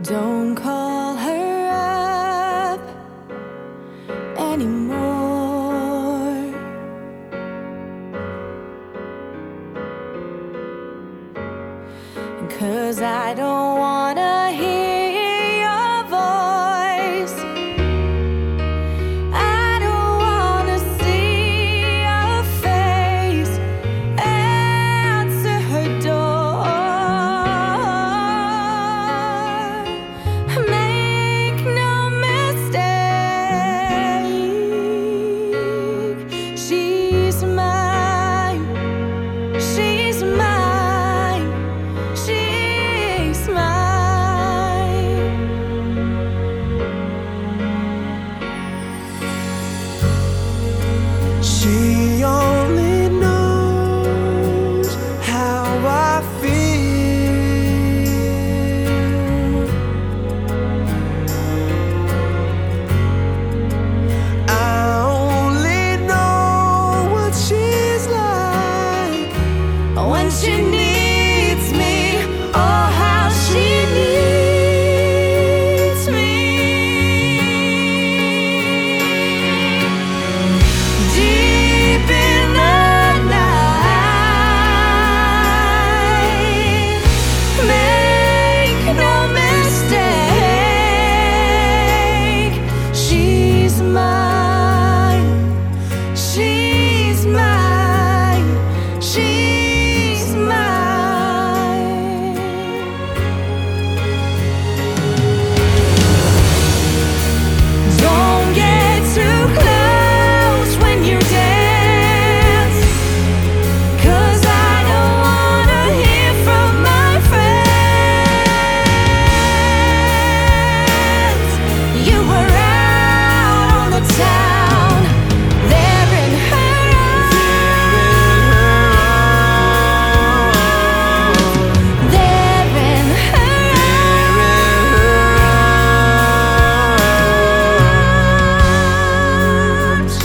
Don't call her up anymore. 'Cause I don't wanna hear your voice. I don't wanna see your face. Answer her door. Make no mistake. She's mine. She's mine. She's mine. She only knows how I feel. I only know what she's like When she needs me, oh how she needs me. Deep in the night, make no mistake. She's mine. She's mine. She's mine. Don't get too close when you dance, 'cause I don't wanna hear from my friends. You were out on the town, there in her arms, there in her arms.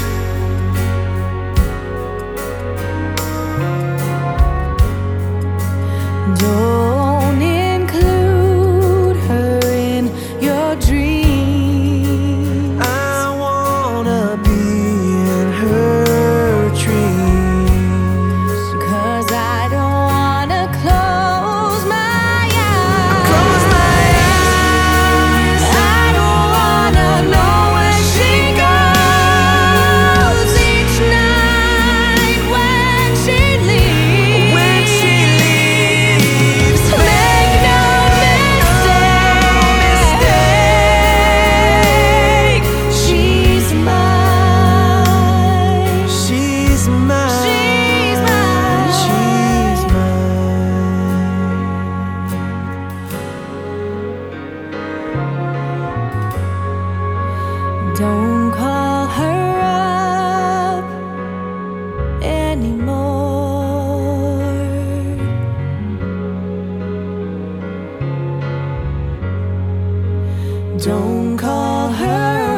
Don't include her in your dreams. I wanna be in her dreams. 'Cause I don't wanna close my eyes. Close my eyes. I don't wanna know where she goes each night when she leaves. When she leaves, Make no mistake. She's mine. she's mine. She's mine. She's mine. Don't call her up anymore. Don't call her